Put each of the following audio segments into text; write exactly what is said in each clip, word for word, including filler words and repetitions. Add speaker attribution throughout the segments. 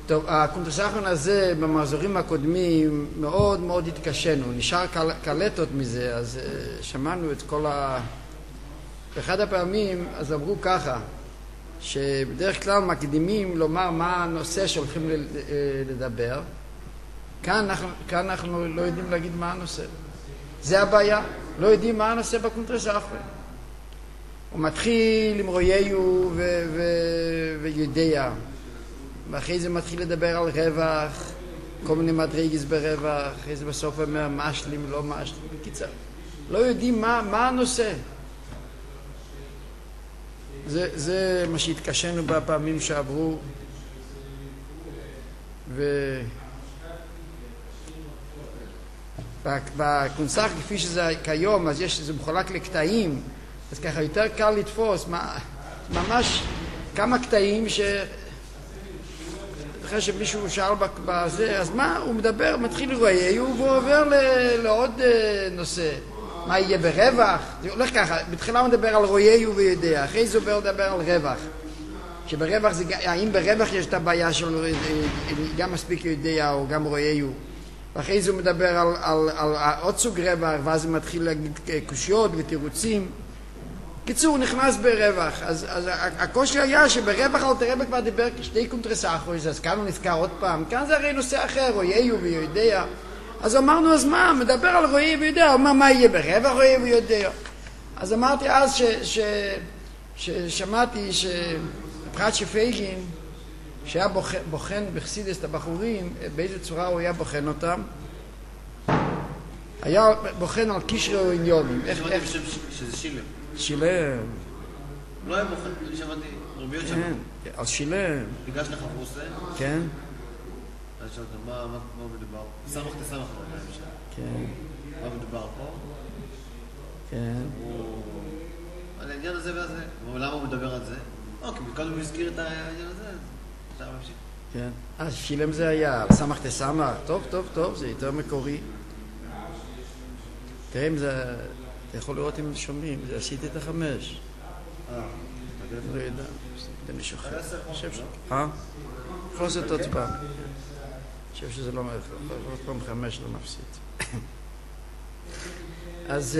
Speaker 1: טוב, הקונטרסחון הזה במחזורים הקודמים מאוד מאוד התקשנו, נשאר קל, קלטות מזה, אז uh, שמענו את כל ה... באחד הפעמים אז אמרו ככה, שבדרך כלל מקדימים לומר מה הנושא שהולכים לדבר, כאן אנחנו, כאן אנחנו לא יודעים להגיד מה הנושא. זה הבעיה, לא יודעים מה הנושא בקונטרסחון. הוא מתחיל עם רויהו ויודע, ואחרי זה מתחיל לדבר על רווח, כל מיני מדרגס ברווח, אחרי זה בסוף אומר משלים, לא משלים, בקיצר. לא יודעים מה, מה הנושא. זה, זה מה שהתקשנו בפעמים שעברו, ו... בקונסח כפי שזה כיום, אז יש, זה מחולק לקטעים, אז ככה יותר קל לתפוס, מה, ממש כמה קטעים ש... אחרי שמישהו שאל בזה, אז מה? הוא מדבר, מתחיל לרויהו, והוא עובר ל... לעוד נושא. מה יהיה ברווח? זה הולך ככה, בתחילה הוא מדבר על רויהו ויודע, אחרי זה הוא עובר לדבר על רווח. שברווח זה, האם ברווח יש את הבעיה של גם מספיק יודע או גם רויהו. ואחרי זה הוא מדבר על, על, על, על עוד סוג רווח, ואז הוא מתחיל להגיד קושיות ותירוצים. קיצור, הוא נכנס ברווח. אז, אז הקושי היה שברווח אל תראה כבר דיבר כשתי קונטרסחוס, אז כאן הוא נזכר עוד פעם. כאן זה הרי נושא אחר, רויהו ויודע. אז אמרנו, אז מה? מדבר על רויהו ויודע, הוא אומר, מה יהיה ברווח רויהו ויודע? אז אמרתי אז ש, ש, ששמעתי שבפרט שפייגין, שהיה בוחן, בוחן בחסידות הבחורים, באיזו צורה הוא היה בוחן אותם, היה בוחן על קשרי או עניונים.
Speaker 2: איך, איך... שזה שילם.
Speaker 1: שילם.
Speaker 2: לא היה בוחן, אני שמעתי, רביות שם.
Speaker 1: כן, על שילם.
Speaker 2: ניגש לך פרוסה.
Speaker 1: כן.
Speaker 2: אז שאלת, מה מדובר? סמך תסמך לא שם.
Speaker 1: כן.
Speaker 2: מה מדובר פה?
Speaker 1: כן.
Speaker 2: על העניין הזה והזה. למה הוא מדבר על זה? אוקיי, קודם הוא הזכיר את העניין הזה, אפשר להמשיך.
Speaker 1: כן. אז שילם זה היה, סמך תסמך. טוב, טוב, טוב, זה יותר מקורי. תראה אם זה... אתה יכול לראות אם שומעים, זה עשיתי את החמש.
Speaker 2: אה,
Speaker 1: לא יודע, זה מישהו אחר. אה? יכול לעשות עוד פעם. אני חושב שזה לא מלך, עוד פעם חמש לא מפסיד. אז,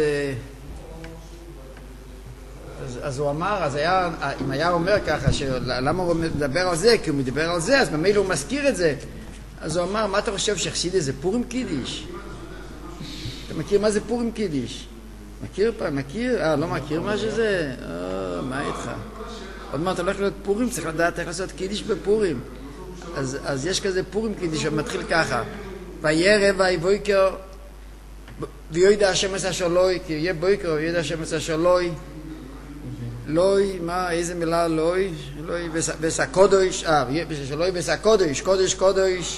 Speaker 1: אז, אז הוא אמר, אז היה, אם היה אומר ככה, למה הוא מדבר על זה? כי הוא מדבר על זה, אז במילא הוא מזכיר את זה. אז הוא אמר, מה אתה חושב שחסידות זה פורים קידיש? אתה מכיר מה זה פורים קידיש? מכיר פעם? מכיר? אה, לא מכיר מה שזה? אה, מה איתך? עוד מעט הולך להיות פורים, צריך לדעת איך לעשות קידיש בפורים. אז, אז יש כזה פורים קידיש שמתחיל ככה. וירא ויבויקר ויודע השם עשה שלוי, כי יהיה בויקר ויודע השם עשה שלוי. לוי, מה, איזה מילה לוי? לוי וסקודוש, אה, שלוי וסקודוש, קודש קודש.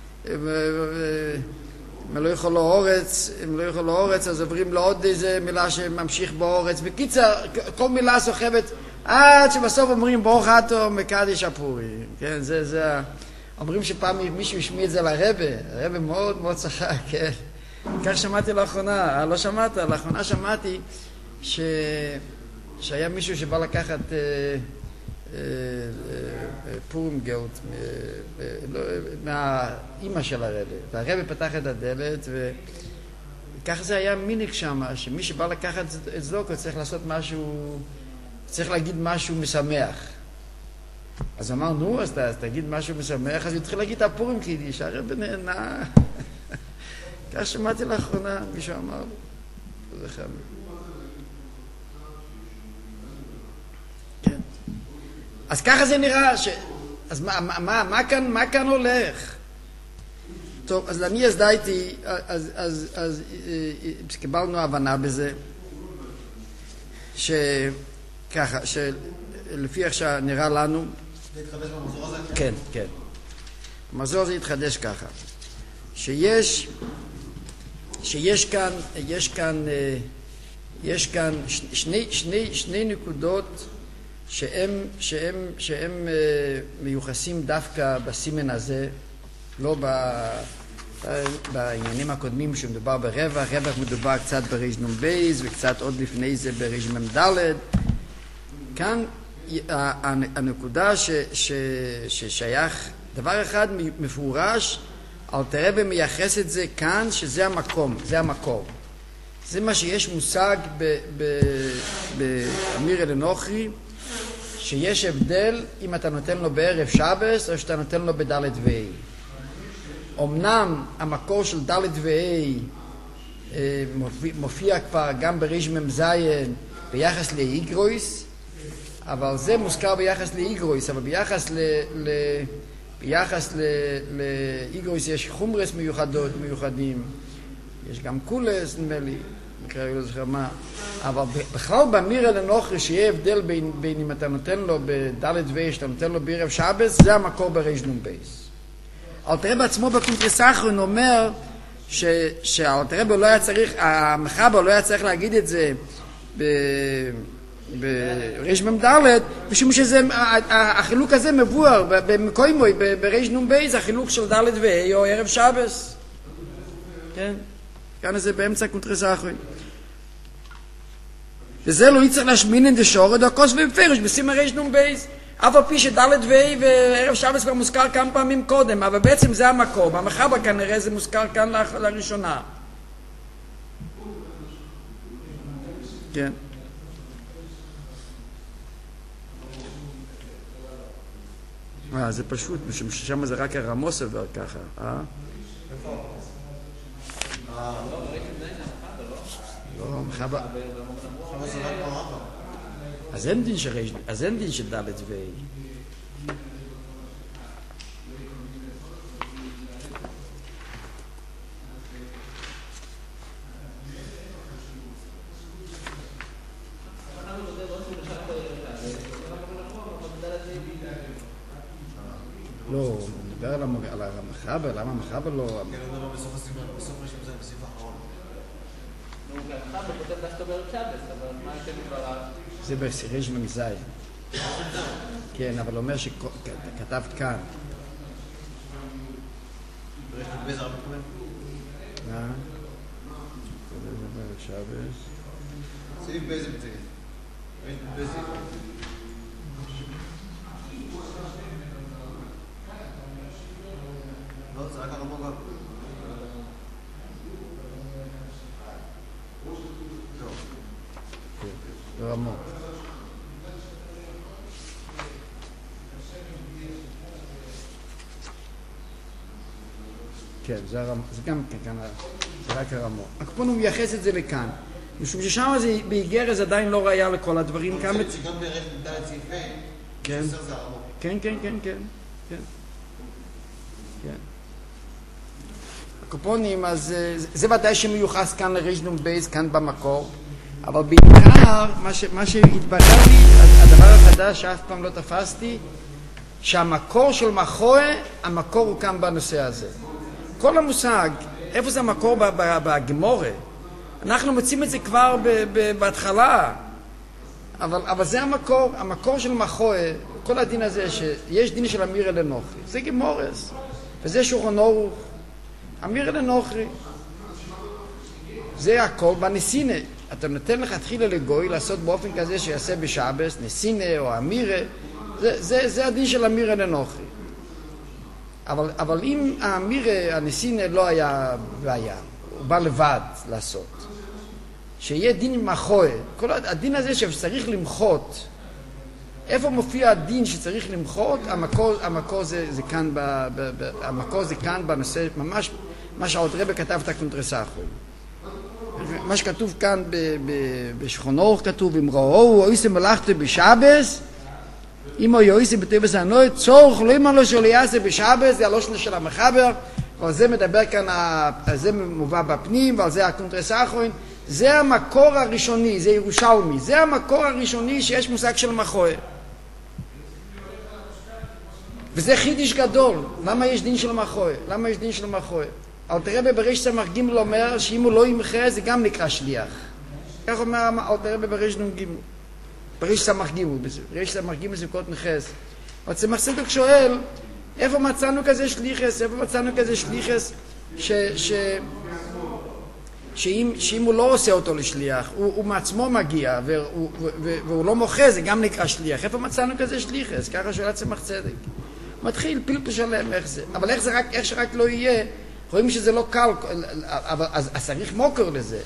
Speaker 1: אם לא יכול לו אורץ, אם לא יכול לו אורץ, אז עוברים לו עוד איזה מילה שממשיך באורץ. בקיצר, כל מילה סוחבת, עד שבסוף אומרים ברוך אתה מקדש הפורים. כן, זה, זה, אומרים שפעם מישהו השמיע את זה לרבא, הרבא מאוד מאוד צחק, כן. כך שמעתי לאחרונה, לא שמעת, לאחרונה שמעתי ש... שהיה מישהו שבא לקחת אה, אה, אה, פורים גאות מהאימא של הרבא. והרבא פתח את הדלת, וכך זה היה מיניק שם, שמי שבא לקחת את זלוקו צריך לעשות משהו, צריך להגיד משהו משמח. אז אמר, נו, אז, אז תגיד משהו משמח, אז הוא התחיל להגיד את הפורים קידיש, הרבא נהנה. כך שמעתי לאחרונה, מישהו אמר, זה חמור. כן. אז ככה זה נראה, ש... אז מה, מה, מה, מה, כאן, מה כאן הולך? טוב, אז אני הזדהיתי, אז, אז, אז, אז קיבלנו הבנה בזה, שככה, שלפי איך שנראה לנו,
Speaker 2: זה התחדש במחזור הזה?
Speaker 1: כן, כן. המחזור הזה התחדש ככה, שיש, שיש כאן, יש כאן, יש כאן שני, שני, שני נקודות שהם, שהם, שהם מיוחסים דווקא בסימן הזה, לא ב, בעניינים הקודמים שמדובר ברווח, רווח מדובר קצת בריש נון בייז וקצת עוד לפני זה בריש ממדלת. כאן הנקודה ש, ש, ששייך דבר אחד מפורש, אלתר רבי מייחס את זה כאן, שזה המקום, זה המקור. זה מה שיש מושג באמיר אל נוכרי, שיש הבדל אם אתה נותן לו בערב שבס או שאתה נותן לו בדלת ואי. אמנם המקור של דלת ואי מופיע, מופיע כבר גם בריש ממזיין ביחס לאיגרויס, אבל זה מוזכר ביחס לאיגרויס, אבל ביחס ל... ל ביחס לאיגרויס יש חומרס מיוחדות, מיוחדים, יש גם קולס, נדמה לי, מקרה לא זוכר מה, אבל בכלל באמיר אל נוכרי שיהיה הבדל בין, בין אם אתה נותן לו בדלת ואי, שאתה נותן לו בערב שבס, זה המקור בריש נון בייס. אלתר רבי בעצמו בקונטרס האחרון אומר שאלתר רבי לא היה צריך, המחבר לא היה צריך להגיד את זה ב... בריש ממדלת, משום שזה, החילוק הזה מבואר במקוימוי, בריש נון בייס, החילוק של דלת ואי או ערב שבס. כן? כאן זה באמצע קונטרס האחרון. וזה לא יצטרך להשמין את השורד, או כוס ובפרש, בסימן ריש נון בייס. אף על פי שדלת ואי וערב שבס כבר מוזכר כמה פעמים קודם, אבל בעצם זה המקום. המחבר כנראה זה מוזכר כאן לראשונה. כן. אה, זה פשוט, משום ששם זה רק הרמוס עובר ככה, אה?
Speaker 2: איפה?
Speaker 1: לא, מחבר. אז אין דין של ריש, אז אין דין של דלת ואי. לא, הוא מדבר על המחבר, למה המחבר לא...
Speaker 2: כן, הוא מדבר בסוף הסימן, בסוף ריש ממזיין, בסעיף האחרון.
Speaker 3: נו, המחבר כותב דווקא בערב שבס, אבל מה אתם כבר...
Speaker 1: זה בריש ממזיין. כן, אבל הוא אומר שכתבת כאן.
Speaker 2: ריש ממזיין הרבה פעמים?
Speaker 1: מה? זה בערב שבס.
Speaker 2: סעיף באיזה מציג? ריש ממזיין. לא, זה רק הרמוג.
Speaker 1: לא רמוג. כן, זה גם כאן, זה רק הרמוג. הקופון הוא מייחס את זה לכאן. משום ששם זה באיגרס עדיין לא ראיה לכל הדברים.
Speaker 2: אני חושב שגם בערב דלת סעיפים,
Speaker 1: כן.
Speaker 2: שעשר זה הרמוג.
Speaker 1: כן, כן, כן, כן. כן. כן. הקופונים, אז זה ודאי שמיוחס כאן לריש נון בייס, כאן במקור, אבל בעיקר, מה, ש, מה שהתברר לי, הדבר החדש שאף פעם לא תפסתי, שהמקור של מחוה, המקור הוא כאן בנושא הזה. כל המושג, איפה זה המקור בגמורה? אנחנו מוצאים את זה כבר ב, ב, בהתחלה, אבל, אבל זה המקור, המקור של מחוה, כל הדין הזה, שיש דין של אמיר אל נוכרי, זה גמורס, וזה שולחן ערוך, אמיר אל נוכרי. זה הכל בנסינה. אתה נותן לך תחילה לגוי לעשות באופן כזה שיעשה בשבס, נסינה או אמירה, זה, זה, זה הדין של אמיר אל נוכרי. אבל, אבל אם האמירה, הנסינה לא היה בעיה, הוא בא לבד לעשות. שיהיה דין עם מחוה, כל הדין הזה שצריך למחות, איפה מופיע הדין שצריך למחות? המקור, המקור זה, זה כאן, ב, ב, ב, המקור זה כאן בנושא, ממש מה שאלתר רבי כתב את הקונטרס האחרון. מה שכתוב כאן בשולחן ערוך כתוב, אם ראו אויסם מלאכתו בשבס, אם הוא יויסם בטבעס הנוי, צורך לא אימן לו שלא יעשה בשבס, זה הלושן של המחבר, ועל זה מדבר כאן, זה מובא בפנים, ועל זה הקונטרס האחרון, זה המקור הראשוני, זה ירושלמי, זה המקור הראשוני שיש מושג של מחוה. וזה חידיש גדול. למה יש דין של מחוה? למה יש דין של מחוה? אלתר רבי בריש סמ"ג אומר שאם הוא לא ימחה זה גם נקרא שליח. כך אומר אלתר רבי בריש נ"ג. בריש סמ"ג, בריש סמ"ג סוכות נחס. אבל צמח צדוק שואל, איפה מצאנו כזה שליחס? איפה מצאנו כזה שליחס ש... ש... שאם, שאם הוא לא עושה אותו לשליח, הוא, הוא מעצמו מגיע והוא, והוא לא מוחה, זה גם נקרא שליח. איפה מצאנו כזה שליחס? ככה שואל צמח צדק. מתחיל פלפל שלם איך זה. אבל איך זה רק, איך שרק לא יהיה, רואים שזה לא קל, אבל אז, אז צריך מוקר לזה.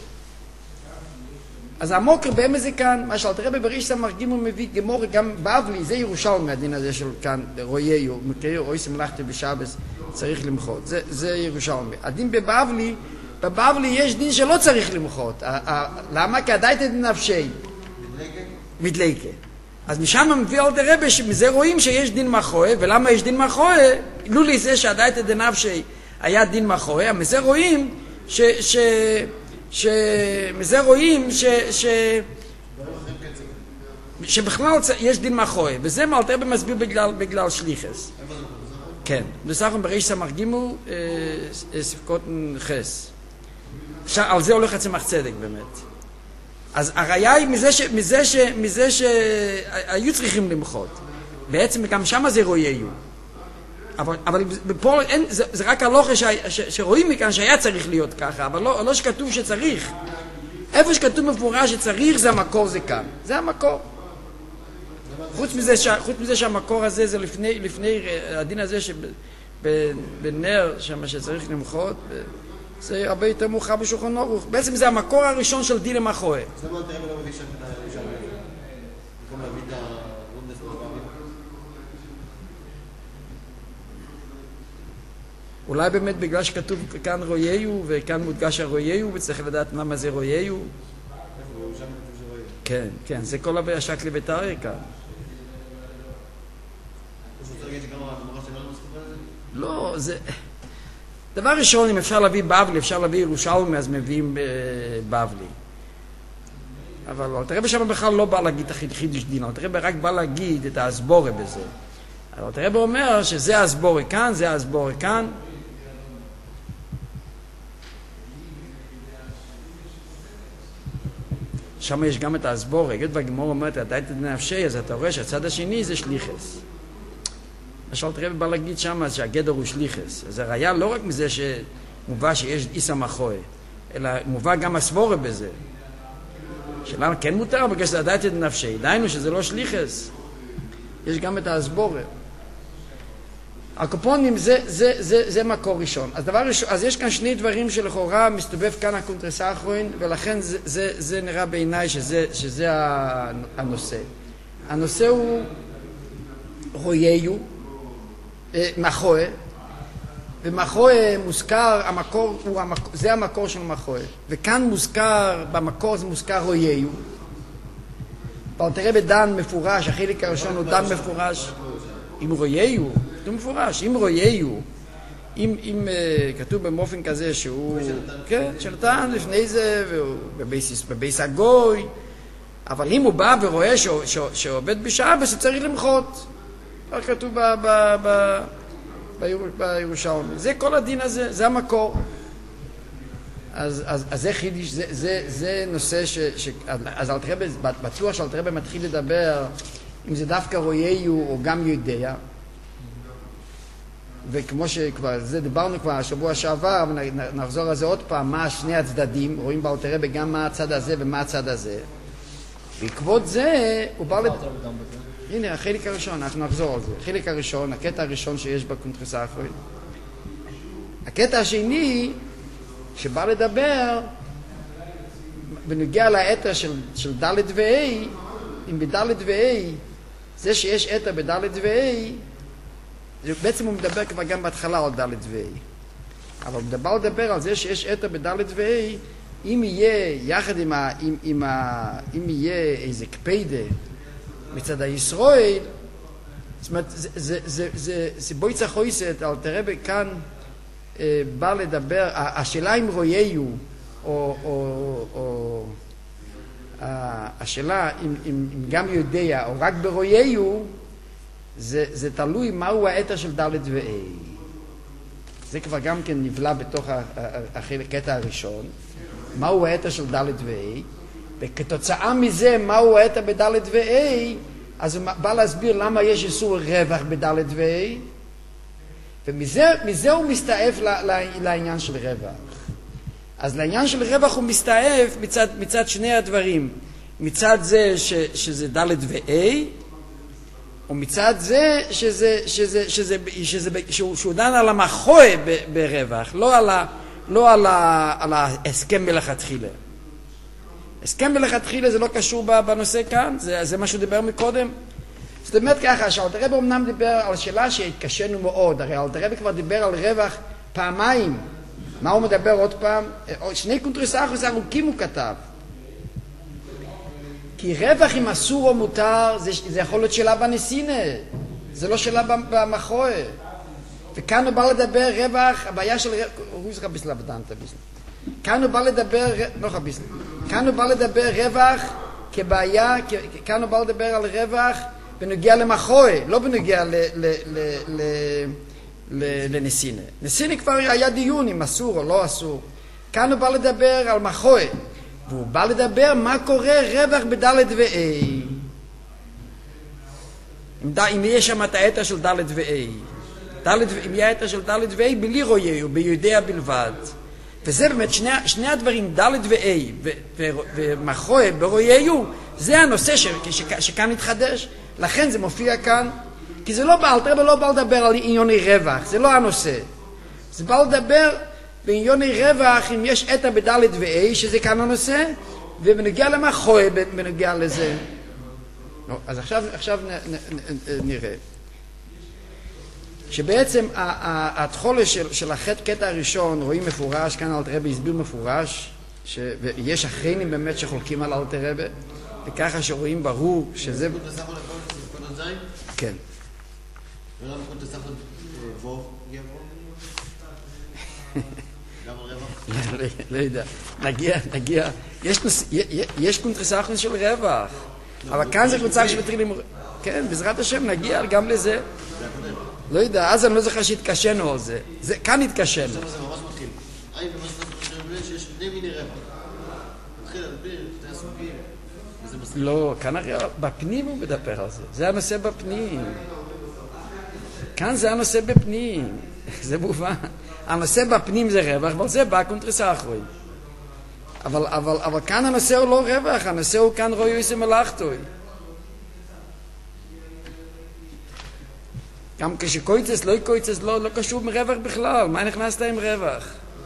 Speaker 1: אז המוקר באמת זה כאן, מה שאלתר רבי בריש המרגים הוא מביא גמור, גם בבלי, זה ירושלמי הדין הזה של כאן, רויהו, מקריאו, אוי שמלכתי בשבס, צריך למחות, זה, זה ירושלמי. הדין בבבלי, בבבלי יש דין שלא צריך למחות. למה? כי עדיין את נפשי. מדליקה. אז משם מביא אלתר רבי, שמזה רואים שיש דין מחוה, ולמה יש דין מחוה? לולי זה שעדיין את נפשי היה דין מחוה, מזה רואים ש... ש שמזה רואים ש... ש... שבכלל יש דין מחוה, וזה אלתר רבי מסביר בגלל, בגלל שליחס. כן, בסך הכל בריש סמ"ג ספקות חס. על זה הולך צמח צדק באמת. אז הראיה היא מזה ש... מזה ש... מזה שהיו צריכים למחות. בעצם גם שם זה רויהו. אבל, אבל פה אין, זה, זה רק הלוכה ש, ש, שרואים מכאן שהיה צריך להיות ככה, אבל לא, לא שכתוב שצריך. איפה שכתוב מפורש שצריך זה המקור, זה כאן. זה המקור. חוץ מזה, ש, חוץ מזה שהמקור הזה זה לפני, לפני הדין הזה שבנר, שמה שצריך למחות, זה הרבה יותר מאוחר בשולחן ערוך. בעצם זה המקור הראשון של דין המחוה.
Speaker 2: זה לא תראה ולא מביא שם את הירושלמי. במקום להביא את הרודנס בבבלי.
Speaker 1: אולי באמת בגלל שכתוב כאן רויהו וכאן מודגש הרויהו וצריך לדעת מה זה רויהו. כן, כן, זה כל הבעיה שקלי ותארי כאן. לא, זה... דבר ראשון, אם אפשר להביא בבלי, אפשר להביא ירושלמי, אז מביאים בבלי. אבל אלתר רבי שם בכלל לא בא להגיד את החידוש דין, אלתר רבי רק בא להגיד את ההסבורה בזה. אבל אלתר רבי אומר שזה ההסבורה כאן, זה ההסבורה כאן. שם יש גם את ההסבורה, היות והגמור אומרת, אתה היית נפשי, אז אתה רואה שהצד השני זה שליחס. מה שאלתר רבי בא להגיד שם, שהגדר הוא שליחס. אז הראיה לא רק מזה שמובא שיש איסא מחוה, אלא מובא גם הסבורה בזה. שלמה כן מותר, בגלל שזה עדיין את נפשי. דיינו שזה לא שליחס. יש גם את ההסבורה. הקופונים זה, זה, זה, זה מקור ראשון. אז דבר ראשון, אז יש כאן שני דברים שלכאורה מסתובב כאן הקונטרס האחרון, ולכן זה, זה, זה נראה בעיניי שזה, שזה הנושא. הנושא הוא רויהו, מחוה, ומחוה מוזכר, המקור הוא המקור, זה המקור של מחוה, וכאן מוזכר, במקור זה מוזכר רויהו. אלתר רבי דן מפורש, החלק הראשון הוא דן מפורש, עם רויהו, זה מפורש, עם רויהו, אם, אם uh, כתוב במופן כזה שהוא, כן, שנתן לפני זה, והוא בבייס, בבייס הגוי, אבל אם הוא בא ורואה שהוא, שהוא, שעובד בשבס, הוא צריך למחות. כך כתוב ב, ב, ב, ביר, בירושלמי. זה כל הדין הזה, זה המקור. אז, אז, אז זה חידיש, זה, זה, זה נושא ש... ש אז אלתר רבי, בטוח שאלתר רבי מתחיל לדבר, אם זה דווקא רויהו או גם יודע, וכמו שכבר, זה דיברנו כבר השבוע שעבר, ונחזור על זה עוד פעם, מה שני הצדדים, רואים באלתר רבי גם מה הצד הזה ומה הצד הזה. בעקבות זה, הוא בא לד... הנה, החלק הראשון, אנחנו נחזור על זה. החלק הראשון, הקטע הראשון שיש בקונטרס האחרון. הקטע השני, שבא לדבר, בנוגע לאתר של, של ד' ו-A, אם בד' ו-A, זה שיש אתר בד' ו-A, בעצם הוא מדבר כבר גם בהתחלה על ד' ו-A. אבל הוא מדבר לדבר על זה שיש אתר בד' ו-A, אם יהיה יחד עם ה... עם, עם ה אם יהיה איזה קפידה מצד הישראל, זאת אומרת, זה, זה, זה, זה, זה בואי צחויסת, אלתר רבי כאן אה, בא לדבר, השאלה אם רויהו, או, או, או השאלה אם, אם, אם גם יודע, או רק ברויהו, זה, זה תלוי מהו האתר של ד' ו-A. זה כבר גם כן נבלע בתוך הקטע הראשון, מהו האתר של ד' ו-A, וכתוצאה מזה מהו האתר בד' ו-A, אז הוא בא להסביר למה יש איסור רווח בד' ו-A, ומזה מזה הוא מסתעף לעניין של רווח. אז לעניין של רווח הוא מסתעף מצד, מצד שני הדברים. מצד זה ש, שזה ד' ו-A, ומצד זה שזה, שזה, שזה, שזה, שהוא, שהוא דן על המחוי ברווח, לא על, ה, לא על, ה, על ההסכם מלכתחילה. הסכם מלכתחילה זה לא קשור בנושא כאן, זה, זה מה שהוא דיבר מקודם. זאת אומרת ככה, שאלתר רבי אמנם דיבר על שאלה שהתקשינו מאוד, הרי אלתר רבי כבר דיבר על רווח פעמיים. מה הוא מדבר עוד פעם? שני קונטרסחוס ארוכים הוא כתב. כי רווח אם אסור או מותר, זה, זה יכול להיות שאלה בנסינה, זה לא שאלה במחוי. וכאן הוא בא לדבר רווח, הבעיה של רווח, הוא זכה בסלה בדנת בסלה. כאן הוא בא לדבר, לא חביסלה, כאן הוא בא לדבר רווח כבעיה, כאן הוא בא לדבר על רווח בנוגע למחוי, לא בנוגע ל, ל, ל, ל, ל, לנסינה. נסינה כבר היה דיון אם אסור או לא אסור. כאן הוא בא לדבר על מחוי. והוא בא לדבר מה קורה רווח בדלת ואי. אם, אם יש שם את האתר של דלת ואי. דלת, אם יהיה האתר של דלת ואי, בלי רויהו, ביודע בלבד. וזה באמת שני, שני הדברים, דלת ואי ומחוי ברויהו, זה הנושא ש, ש, שכאן התחדש. לכן זה מופיע כאן, כי זה לא בא, אלתר רבי לא בא לדבר על עניוני רווח, זה לא הנושא. זה בא לדבר בעניוני רווח, אם יש אתר בדלת ואי, שזה כאן הנושא, ובנגיע למחוי בנגיע לזה. אז עכשיו, עכשיו נ, נ, נ, נראה. שבעצם התחולה של, של החטא קטע הראשון רואים מפורש, כאן אלתר רבי הסביר מפורש, ש, ויש אחריינים באמת שחולקים על אלתר רבי, וככה שרואים ברור שזה... כן.
Speaker 2: ולמה קונט תסחת בו? גם על רווח?
Speaker 1: לא יודע. נגיע, נגיע. יש קונטרסחוס של רווח, אבל כאן זה קבוצה שמתחילים... כן, בעזרת השם נגיע גם לזה. לא יודע, אז אני לא זוכר שהתקשנו על זה. כאן התקשנו.
Speaker 2: עכשיו זה ממש מתחיל. היי, ממש מתחיל שיש שני מיני רווח. מתחיל להדביר, שתי הסוגים.
Speaker 1: לא, כאן הרי בפנים הוא מדבר על זה. זה הנושא בפנים. כאן זה הנושא בפנים. זה מובן. הנושא בפנים זה רווח, אבל זה בא קונטרסחוי. אבל, אבל, אבל כאן הנושא הוא לא רווח, הנושא הוא כאן רואי יוסי מלאכתוי. גם כשקויצס, לא קויצס, לא, לא קשור עם רווח בכלל. מה נכנסת עם רווח?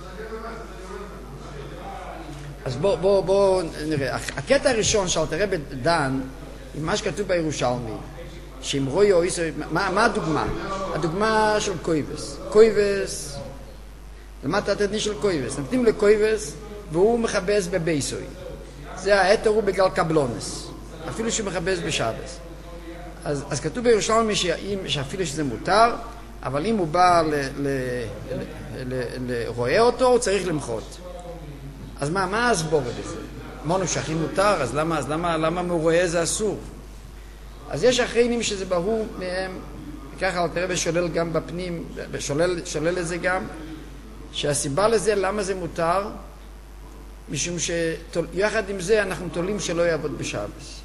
Speaker 1: אז בוא, בוא, בוא נראה. הקטע הראשון שאלתר רבי דן, עם מה שכתוב בירושלמי, שאם רואי או איסו, מה, מה הדוגמה? הדוגמה של קויבס. קויבס, למדת את הדין של קויבס. נותנים לקויבס, והוא מחבס בבייסוי. זה האתר הוא בגלל קבלונס. אפילו שהוא מחבס בשבס. אז, אז כתוב בירושלמי שאפילו שזה מותר, אבל אם הוא בא לרואה אותו, הוא צריך למחות. אז מה, מה הסבור בזה? אמרנו שהכי מותר, אז למה, אז למה, למה מרואה זה אסור? אז יש אחריינים שזה ברור מהם, וככה אלתר רבי שולל גם בפנים, שולל, שולל את זה גם, שהסיבה לזה, למה זה מותר? משום שיחד עם זה אנחנו תולים שלא יעבוד בשבס.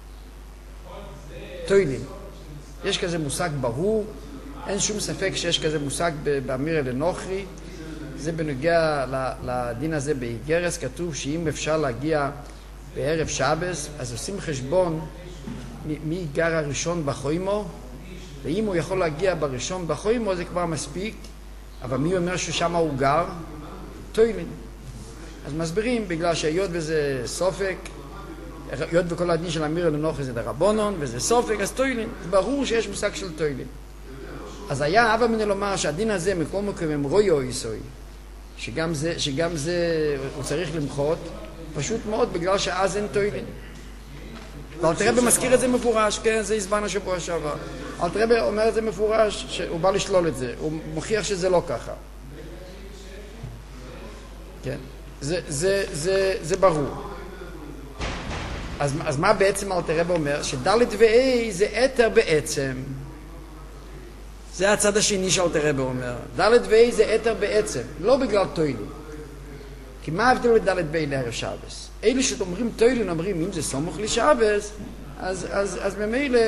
Speaker 1: תוילים. יש כזה מושג ברור, אין שום ספק שיש כזה מושג באמירה לנוכרי, זה בנוגע לדין הזה באיגרס, כתוב שאם אפשר להגיע בערב שבס, אז עושים חשבון מי גר הראשון בחוימו, ואם הוא יכול להגיע בראשון בחוימו זה כבר מספיק, אבל מי אומר ששם הוא גר? תוילין. אז מסבירים, בגלל שהיות וזה סופק, היות וכל הדין של אמירה לנוכרי זה דרבנון, וזה סופק, אז תוילין. זה ברור שיש מושג של תוילין. אז היה אבא מנה לומר שהדין הזה מכל מקום הם רואי או איסוי, שגם זה, שגם זה הוא צריך למחות, פשוט מאוד בגלל שאז אין תוילין. ואלתר רבי מזכיר את זה מפורש, כן, זה הסברנו שבוע שעבר. אלתר רבי אומר את זה מפורש, שהוא בא לשלול את זה, הוא מוכיח שזה לא ככה. כן, זה, זה, זה, זה ברור. אז, אז מה בעצם אלתר רבי אומר? שדלת ואי זה אתר בעצם. זה הצד השני שאלתר רבי אומר. דלת ואי זה אתר בעצם, לא בגלל תוילין. כי מה ההבדל בדלת ואי לערב שבס? אלה שאומרים תוילין אומרים, אם זה סמוך לשבס, אז, אז, אז ממילא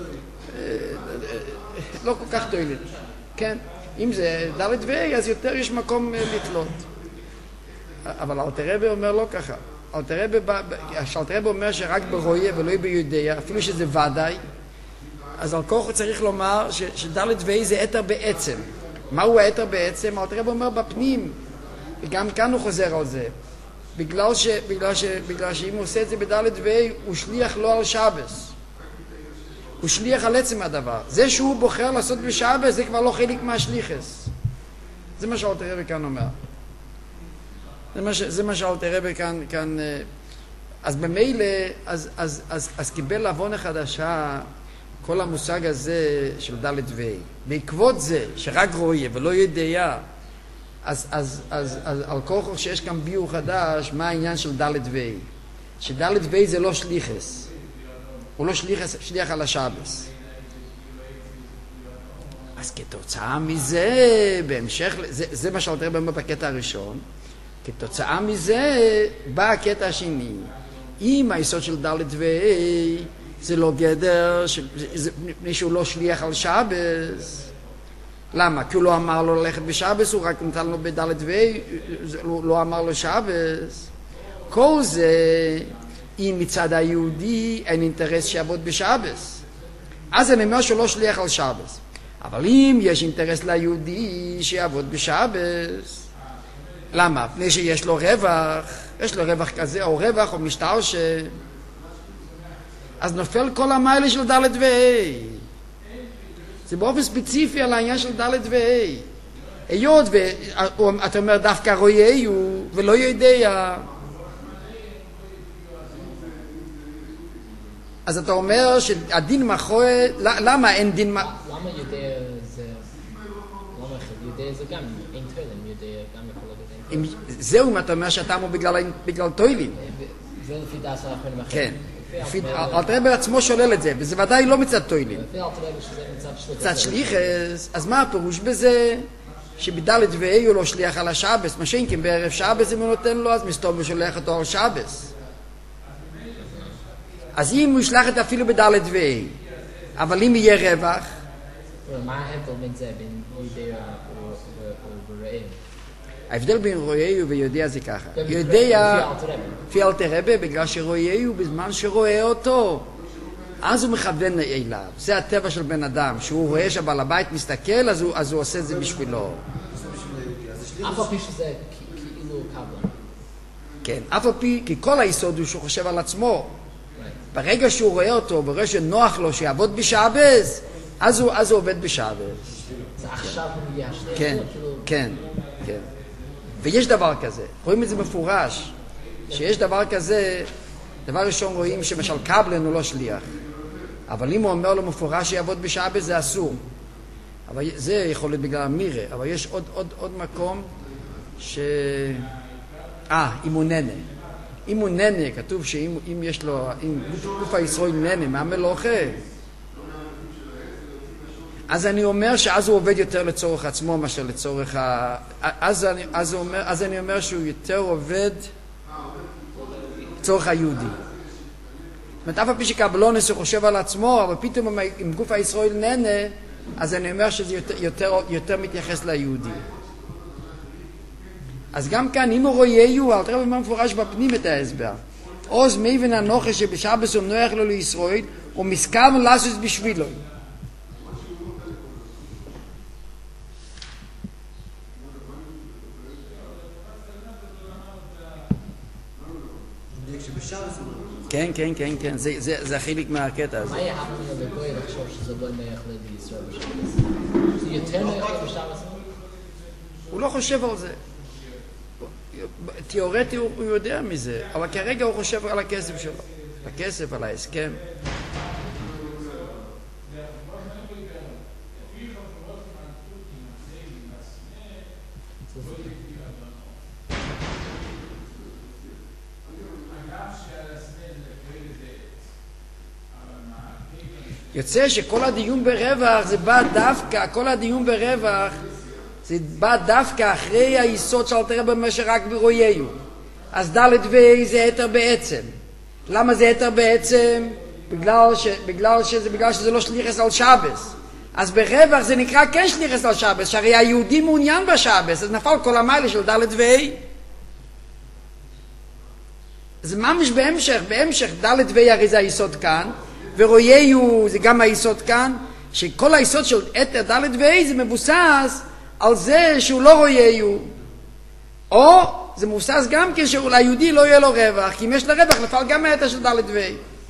Speaker 1: לא כל כך תוילין. כן, אם זה דלת ואי, אז יותר יש מקום לתלות. אבל אלתר רבי אומר לא ככה. אלתר רבי אומר שרק ברויה ולא ביודע, אפילו שזה ודאי, אז על כוח צריך לומר ש, שדלת ואי זה אתר בעצם. מהו האתר בעצם? אלתר רבי אומר בפנים, וגם כאן הוא חוזר על זה. בגלל, ש, בגלל, ש, בגלל שאם הוא עושה את זה בדלת ואי, הוא שליח לא על שבס. הוא שליח על עצם הדבר. זה שהוא בוחר לעשות בשבס, זה כבר לא חלק מהשליחס. זה מה שאלתר רבי כאן אומר. זה מה, זה מה שאלתר רבי כאן, כאן... אז במילא, אז, אז, אז, אז קיבל עוונה חדשה כל המושג הזה של דלת ואי. בעקבות זה, שרק רואה ולא יודע, אז, אז, אז, אז על כוח שיש כאן ביור חדש, מה העניין של דלת ואי? שדלת ואי זה לא שליחס. הוא לא שליח, שליח על השבס. אז כתוצאה מזה, בהמשך, זה, זה מה שאלתר רבי אומר בקטע הראשון, כתוצאה מזה בא הקטע השני. אם היסוד של דלת ואי זה לא גדר, של, זה, מפני שהוא לא שליח על שבס. למה? כי הוא לא אמר לו ללכת בשבס, הוא רק נתן לו בדלת ואי, הוא לא אמר לו שבס. כל זה, אם מצד היהודי אין אינטרס שיעבוד בשבס, אז אני אומר שהוא לא שליח על שבס. אבל אם יש אינטרס ליהודי שיעבוד בשבס, למה? פני שיש לו רווח, יש לו רווח כזה, או רווח, או משטר ש... אז נופל כל המיילה של דלת ואי. זה באופן ספציפי על העניין של דלת ואי. היות ואתה אומר דווקא רואה הוא, ולא יודע. אז אתה אומר שהדין מאחורי, למה אין דין מאחורי?
Speaker 3: למה יודע זה, למה יודע זה גם, אין תוילים, יודע גם יכול להיות אין תוילים.
Speaker 1: זהו אם אתה אומר שהטעם הוא בגלל תוילים.
Speaker 3: זה לפי דעת האחרונים
Speaker 1: כן.
Speaker 3: אחרים.
Speaker 1: אלתר רבי עצמו שולל את זה, וזה ודאי לא מצד תוילים.
Speaker 3: לפי אלתר רבי שזה מצד שליחס.
Speaker 1: מצד שליחס, אז מה הפירוש בזה? שבדלת ואי הוא לא שליח על השבס, מה שאין כי בערב שבס אם הוא נותן לו, אז מסתום ושולח אותו על שבס. אז אם הוא ישלח את אפילו בדלת ואי, אבל אם יהיה רווח...
Speaker 3: מה ההבדל בין זה, בין יודע ורואה?
Speaker 1: ההבדל בין רואה ויודע זה ככה. יודע, לפי אלתר רבי, בגלל שרואה הוא בזמן שרואה אותו, אז הוא מכוון אליו. זה הטבע של בן אדם, שהוא רואה שבעל הבית מסתכל, אז הוא, אז הוא עושה את זה בשבילו.
Speaker 3: אף על פי שזה כאילו קבלה.
Speaker 1: כן, אף על פי, כי כל היסוד הוא שהוא חושב על עצמו. ברגע שהוא רואה אותו, ורואה שנוח לו שיעבוד בשבס, אז הוא, אז הוא עובד בשבס.
Speaker 3: זה עכשיו הוא נהיה שני
Speaker 1: כן, כן, כן. ויש דבר כזה, רואים את זה מפורש, שיש דבר כזה, דבר ראשון רואים שמשל קבלן הוא לא שליח, אבל אם הוא אומר לו מפורש שיעבוד בשבס זה אסור. אבל זה יכול להיות בגלל המירה, אבל יש עוד, עוד, עוד מקום ש... אה, אם הוא ננה. אם הוא ננה, כתוב שאם אם יש לו, אם גוף הישראל ננה מהמלוכה, אז אני אומר שאז הוא עובד יותר לצורך עצמו מאשר לצורך ה... אז אני, אז הוא אומר, אז אני אומר שהוא יותר עובד לצורך היהודי. זאת אומרת, אף על פי שקבלונס הוא חושב על עצמו, אבל פתאום אם גוף הישראל ננה, אז אני אומר שזה יותר, יותר, יותר מתייחס ליהודי. אז גם כאן, אם הוא רואה יהיו, אלתר רבי אומר מפורש בפנים את ההסבר. עוז מבין הנוחה שבשבס הוא נוח לו לישראל, הוא מסכם לעשות בשבילו. כן, כן, כן, כן, זה, זה, זה החלק מהקטע הזה.
Speaker 3: מה יהיה המון לגוי לחשוב שזה לא נוח לישראל בשבס? זה יותר נוח בשבס?
Speaker 1: הוא לא חושב על זה. תיאורטי הוא, הוא יודע מזה, אבל כרגע הוא חושב על הכסף שלו. הכסף, על ההסכם. יוצא שכל הדיון ברווח זה בא דווקא, כל הדיון ברווח זה בא דווקא אחרי היסוד של אלתר רבי אומר שרק ברויהו. אז ד' ואי זה יתר בעצם. למה זה יתר בעצם? בגלל, ש, בגלל, שזה, בגלל שזה לא שליחס על שבס. אז ברווח זה נקרא כן שליחס על שבס, שהרי היהודי מעוניין בשבס, אז נפל כל המיילה של ד' ואי. זה ממש בהמשך, בהמשך ד' ואי הרי זה היסוד כאן, ורויהו זה גם היסוד כאן, שכל היסוד של אתר ד' וה' זה מבוסס על זה שהוא לא רויהו. או זה מבוסס גם כן שליהודי לא יהיה לו רווח, כי אם יש לו רווח נפל גם האתר של ד' וה'.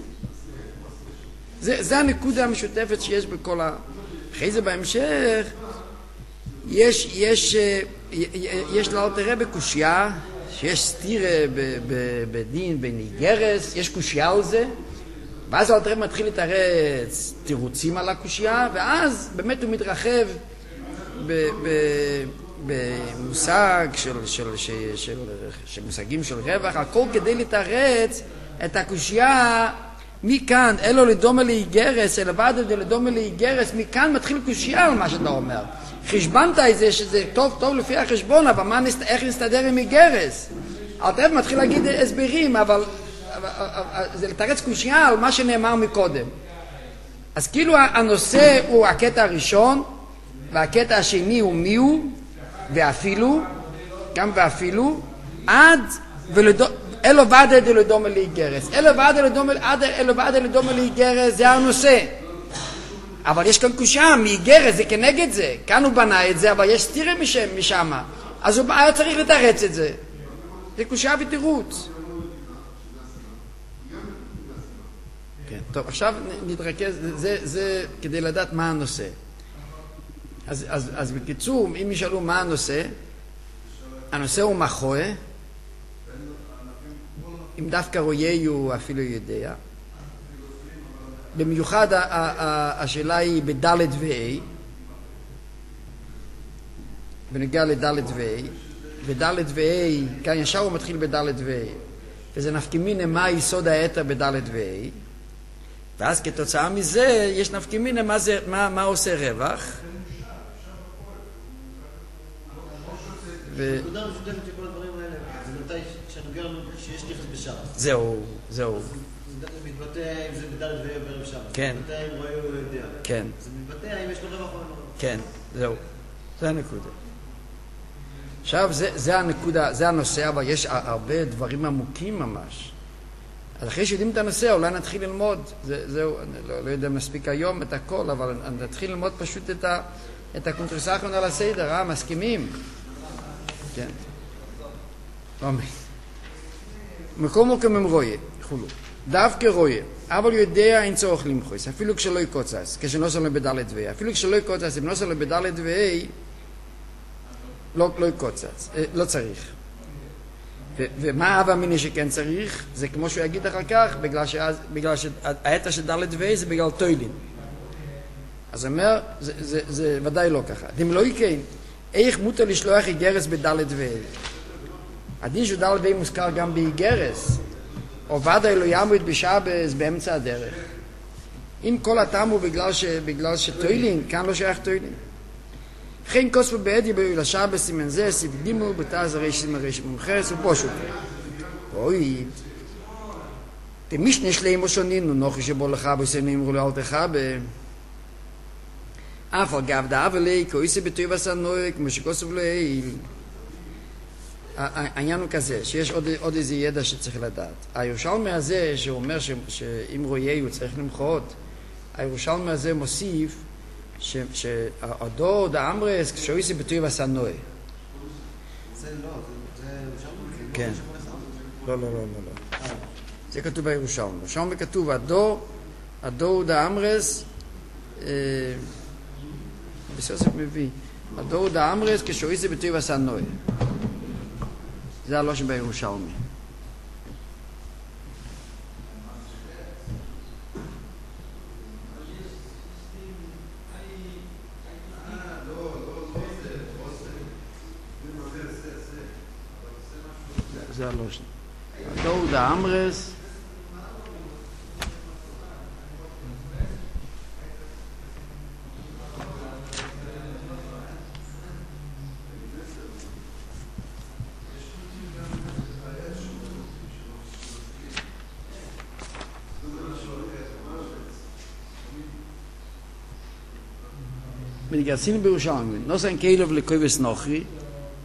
Speaker 1: זה, זה הנקודה המשותפת שיש בכל ה... אחרי זה בהמשך, יש, יש, יש לאלתר רבי קושיה, שיש סתירה בדין בין איגרס, יש קושיה על זה, ואז האלתר רבי מתחיל לתרץ תירוצים על הקושיה, ואז באמת הוא מתרחב ב, ב, במושג של, של, של, של, של מושגים של רווח, הכל כדי לתרץ את הקושיה מכאן, אלו לדומה לאיגרס, אלו ועד לדומה לאיגרס, מכאן מתחיל קושיה על מה שאתה אומר. חשבנת את זה שזה טוב טוב לפי החשבון, אבל מה, איך נסתדר עם איגרס? אלתר מתחיל להגיד הסברים, אבל, אבל, אבל זה לתרץ קושיה על מה שנאמר מקודם. אז כאילו הנושא הוא הקטע הראשון, והקטע השני הוא מי הוא, ואפילו, גם ואפילו, עד ולדו... אלו ועדה דלדומה לאיגרס. אלו ועדה לדומה, אלו ועדה לדומה לאיגרס זה הנושא. אבל יש כאן קושיה, מאיגרס זה כנגד זה. כאן הוא בנה את זה, אבל יש סתירה משם, משם. אז הוא היה צריך לתרץ את זה. זה קושיה ותירוץ. כן, טוב, עכשיו נתרכז, זה, זה כדי לדעת מה הנושא. אז, אז, אז בקיצור, אם ישאלו מה הנושא, הנושא הוא מחוה, אם דווקא רויהו אפילו יודע. במיוחד השאלה היא בדלת ו-A, בנגיע לדלת ו-A, ודלת ו-A, כאן ישר הוא מתחיל בדלת ו-A, וזה נפקמינה מה יסוד האתר בדלת ו-A, ואז כתוצאה מזה יש נפקמינה מה, זה, מה, מה עושה רווח. ו...
Speaker 2: נקודה משותפת של כל הדברים האלה, זה מתי שנוגע לנו שיש נכס בשעה.
Speaker 1: זהו, זהו.
Speaker 2: זה מתבטא אם זה בדלת וערב שעה.
Speaker 1: כן.
Speaker 2: זה מתבטא אם רואה או יודע.
Speaker 1: כן.
Speaker 2: זה מתבטא אם יש לו רווח או לא.
Speaker 1: כן, זהו. זה הנקודה. עכשיו, זה, זה הנקודה, זה הנושא, אבל יש הרבה דברים עמוקים ממש. אז אחרי שיודעים את הנושא, אולי נתחיל ללמוד. זה, זהו, אני לא, לא יודע מספיק היום את הכל, אבל נתחיל ללמוד פשוט את, ה, את הקונטרסחון על הסדר, אה? מסכימים? כן. אמן. מקום מוקם הם רואה, חולו. דווקא רואה, אבל יודע אין צורך למחוס, אפילו כשלא יקוצס, כשנוסר לו בדלת ו-A. אפילו כשלא יקוצס, אם נוסר לו בדלת ו-A, לא, לא יקוצס, לא צריך. ו- ומה אבא מיני שכן צריך? זה כמו שהוא יגיד אחר כך, בגלל, שאז, בגלל שהאתר של דלת ו-A זה בגלל טוילין. אז הוא אומר, זה, זה, זה ודאי לא ככה. אם לא יקן, איך מותר לשלוח איגרס בדלת ו-A? הדין של דלת ו-A מוזכר גם באיגרס, או ודאי לא יעמוד בשבס באמצע הדרך. אם כל הטעם הוא בגלל, ש, בגלל שטוילין, כאן לא שייך טוילין. חן כוספו בעדי ביול השבס סימן זה, סיב גימו, בתאז הריש סימן ריש מומחרס ופושו. אוי, תמישנה שלאים שונים, נוחי שבו לך בסיינו אמרו לו אל תחבה. אף על גב דאב אלי, כויסי ביטוי בסנוי, כמו שכוסף לו איל. העניין הוא כזה, שיש עוד, עוד איזה ידע שצריך לדעת. הירושלמי הזה, שהוא אומר ש, שאם רואה הוא צריך למחות, הירושלמי הזה מוסיף שהדור דאמרס, כשאויסי ביטוי בסנוי.
Speaker 2: זה לא, זה ירושלמי?
Speaker 1: כן. לא, לא, לא, לא. זה כתוב בירושלמי. בירושלמי כתוב, הדור, הדור דאמרס, בסוסף מביא, הדור דאמרס כשאויסי ביטוי בסנוי. זה הלושן בירושלמי. זה הלושן. הדור דאמרס בגרסין בירושלמי, נוסן כלב לקויבס נוחרי,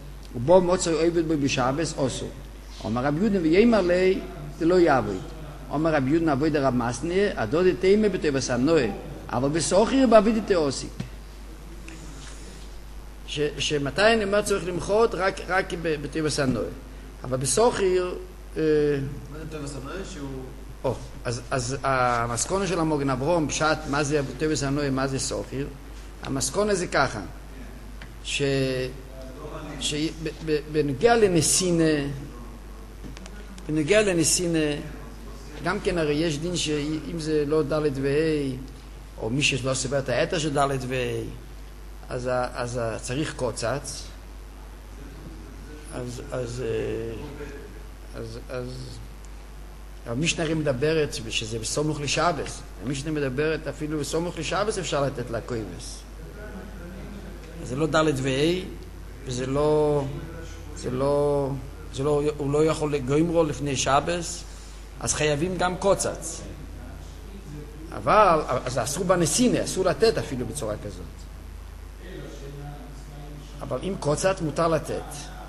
Speaker 1: ובו מוצא אויבד בו בשבס עושו. אומר רב יהודה ויאמר לי, זה לא יעבוד. אומר רב יהודה אבוי דרב מסנה, הדוד תימה בטבע סנוי, אבל בסוחר בעביד תאוסיק. שמתי אני אומר צריך למחות רק, רק בטבע סנוי. אבל בסוחר...
Speaker 2: מה זה טבע סנוי? שהוא...
Speaker 1: או, אז, אז המסקונה של המוגן אברום, פשט מה זה טבע סנוי, מה זה סוחר, המסקונה זה ככה, ש... שבנגיע לנסינה, בנגיע לנסינה, גם כן הרי יש דין שאם זה לא ד' וה' או מי שלא סבר את היתר של ד' וה' אז, אז צריך קוצץ, אז, אז, אז, אז המשנה הרי מדברת שזה בסמוך לשבס, המשנה מדברת אפילו בסמוך לשבס אפשר לתת לה קויבס. זה לא ד' וה' וזה לא, זה לא, זה לא, הוא לא יכול לגוימרו לפני שבס, אז חייבים גם קוצץ. אבל, אז אסור בנסינה, אסור לתת אפילו בצורה כזאת. אבל אם קוצץ מותר לתת.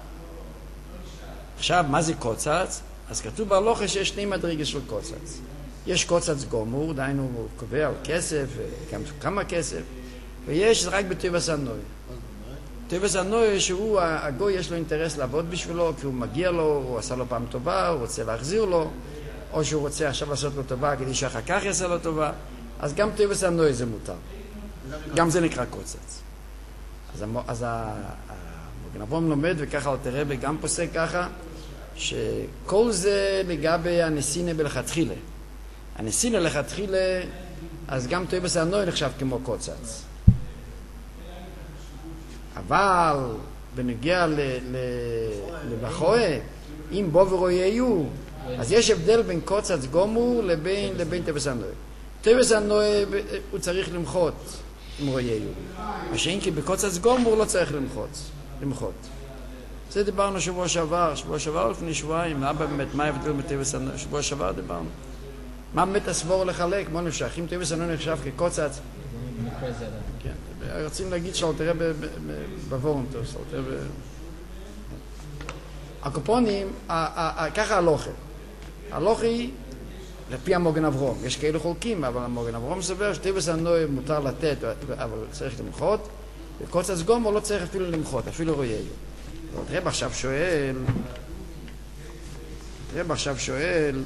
Speaker 1: עכשיו, מה זה קוצץ? אז כתוב בהלוכה שיש שני מדרגות של קוצץ. יש קוצץ גומור, דהיינו הוא קובע על כסף, גם כמה כסף, ויש רק בטבע סנוי. טבע סנוי שהוא, הגוי יש לו אינטרס לעבוד בשבילו, כי הוא מגיע לו, הוא עשה לו פעם טובה, הוא רוצה להחזיר לו, או שהוא רוצה עכשיו לעשות לו טובה כדי שאחר כך יעשה לו טובה, אז גם טבע סנוי זה מותר. גם זה נקרא קוצץ. אז, אז המוגן אברום לומד, וככה תראה וגם פוסק ככה, שכל זה לגבי הנסינה בלכתחילה. הנסינה לכתחילה, אז גם טבע סנוי נחשב כמו קוצץ. אבל בנגיע לבחואה, אם בו ורויהו, אז יש הבדל בין קוצץ גומור לבין, לבין טבע סנוי. טבע סנוי הוא צריך למחות עם רויהו. מה שאין כי בקוצץ גומור לא צריך למחות. למחות. זה דיברנו שבוע שעבר, שבוע שעבר לפני שבועיים, מה באמת, מה ההבדל בטבע סנוי? שבוע שעבר דיברנו. מה באמת הסבור לחלק? מה נמשך? אם טבע סנוי נחשב כקוצץ, כן, רוצים להגיד שאל תראה בוורנטוס, אל תראה ב... הקופונים, ככה הלוכה. הלוכה היא לפי המוגן אברום. יש כאלו חולקים, אבל המוגן אברום סבר שטבע סנוי מותר לתת, אבל צריך למחות, וקוצץ גומור לא צריך אפילו למחות, אפילו רויהו. רב עכשיו שואל, רב עכשיו שואל,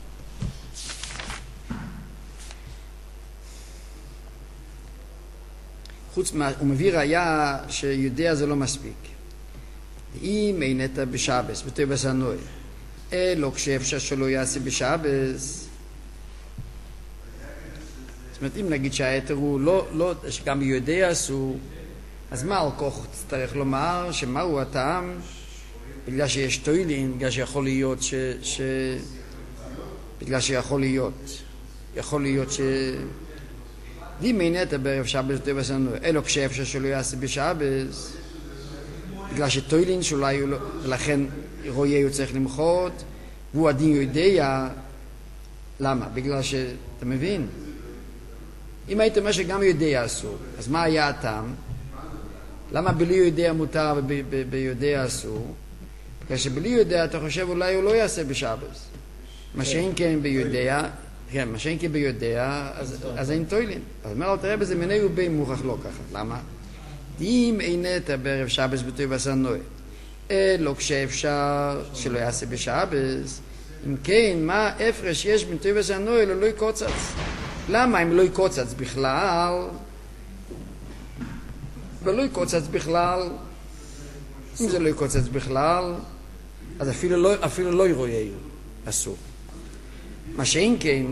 Speaker 1: חוץ מה, הוא מביא ראיה שיודע זה לא מספיק. אם אינית בשבס, בטבע סנוי, אלו כשאפשר שלא יעשה בשבס, זאת אומרת, אם נגיד שהיתר הוא לא, לא, שגם יודע עשו, אז מה על כוח צריך לומר, שמהו הטעם, בגלל שיש טוילין, בגלל שיכול להיות ש... ש... בגלל שיכול להיות, יכול להיות ש... ואם אינית בערב שבס בטבע סנוי, אלו כשאפשר שלא יעשה בשבס, בגלל שטוילין שאולי הוא לא, ולכן רויהו צריך למחות, והוא הדין יודע, למה? בגלל שאתה מבין? אם היית אומר שגם יודע אסור, אז מה היה הטעם? למה בלי יודע מותר וביודע אסור? בגלל שבלי יודע אתה חושב אולי הוא לא יעשה בשבס. מה שאין כן ביודע, כן, מה שאין כן ביודע, אז אין טוילין. אז אומר לו, תראה בזה מיני ובין מוכח לא ככה. למה? אם אינית בערב שבס בטבע סנוי, אלו כשאפשר שלא יעשה בשבס, אם כן, מה הפרש יש בין טבע סנוי ללא יקוצץ? למה אם לא יקוצץ בכלל? ולא יקוצץ בכלל, אם זה לא יקוצץ בכלל, אז אפילו לא, אפילו לא ירויהו, אסור. מה שאין כן,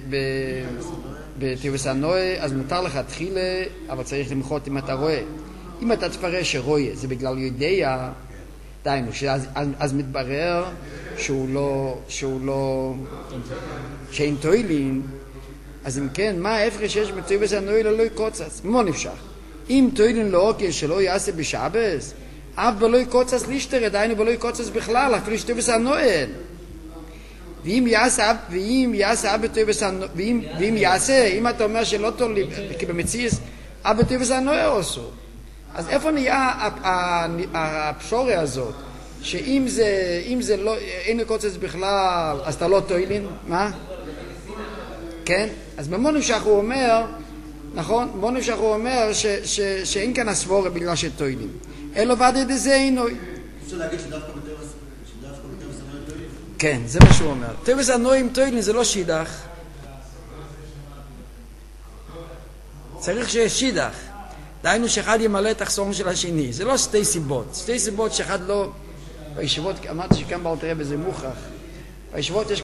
Speaker 1: בטבע סנוי, אז מותר לך תחילה, אבל צריך למחות אם אתה רואה. אם אתה תפרש שרואה, זה בגלל יודע, דיינו, שאז, אז, אז מתברר שהוא לא, שהוא לא, שאין טוילין, אז אם כן, מה ההפרש שיש בטבע סנוי ללא יקוצץ? מה נפשך? אם טוילין לא אוקיי שלא יעשה בשבס, אף בלא יקוצץ לישתר, דיינו בלא יקוצץ בכלל, אפילו שטבע סנוי. ואם יעשה, ואם יעשה אבא טבע סנוי, ואם, ואם יעשה, אם אתה אומר שלא תולי, כי במציאס, אבא טבע סנוי עשו. אז איפה נהיה הפשורה הזאת, שאם זה, אם זה לא, אין קוצץ בכלל, אז אתה לא טוילין, מה? כן? אז במון נמשך הוא אומר, נכון? במון נמשך הוא אומר ש, ש, שאין כאן הסבורה בגלל שטוילים. אלו ועדי דזה אינוי.
Speaker 2: אפשר להגיד שדווקא בטבע סמויים טוילים?
Speaker 1: כן, זה מה שהוא אומר. טבע סמויים טוילים זה לא שידך. צריך שיש שידך. דהיינו שאחד ימלא את החסרון של השני. זה לא שתי סיבות. שתי סיבות שאחד לא... בישיבות, אמרתי שכאן באל תראה בזה מוכח. בישיבות יש